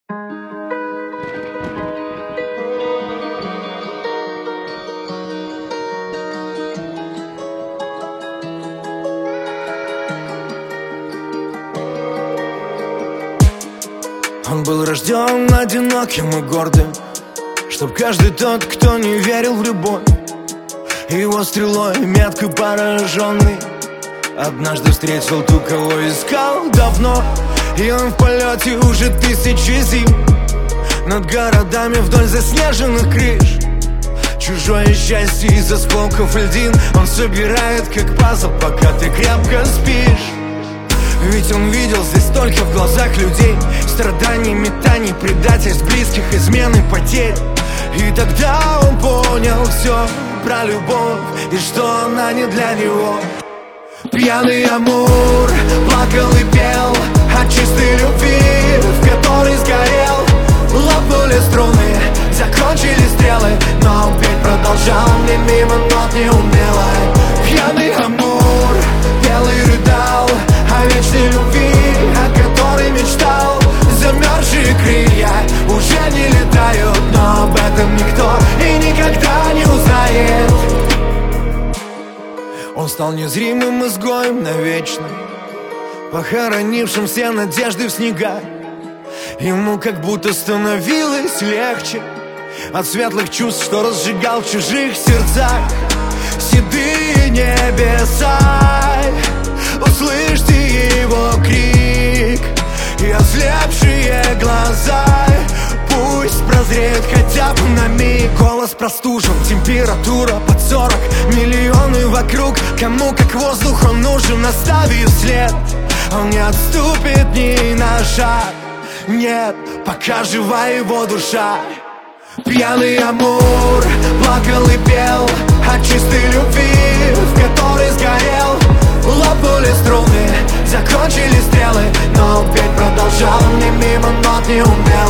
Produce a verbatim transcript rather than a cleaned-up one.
Он был рожден одиноким и гордым, чтоб каждый тот, кто не верил в любовь, его стрелой метко пораженный однажды встретил ту, кого искал давно. И он в полете уже тысячи зим над городами вдоль заснеженных крыш. Чужое счастье из осколков льдин он собирает как пазл, пока ты крепко спишь. Ведь он видел здесь только в глазах людей страданий, метаний, предательств близких, измены, потерь. И тогда он понял все про любовь и что она не для него. Пьяный Амур плакал и пел от чистой любви, в которой сгорел. Лопнули струны, закончились стрелы, но он петь продолжал мне мимо нот неумело. Пьяный Амур пел и рыдал о вечной любви, о которой мечтал. Замерзшие крылья уже не летают, но об этом никто и никогда не узнает. Он стал незримым изгоем навечно, похоронившим все надежды в снегах. Ему как будто становилось легче от светлых чувств, что разжигал в чужих сердцах. Седые небеса, услышьте его крик, и ослепшие глаза пусть прозреют хотя бы на миг. Голос простужен, температура под сорок, миллионы вокруг, кому как воздух он нужен. Оставив след, он не отступит ни на шаг, нет, пока жива его душа. Пьяный Амур плакал и пел от чистой любви, в которой сгорел. Лопнули струны, закончились стрелы, но он петь продолжал мне мимо нот неумело.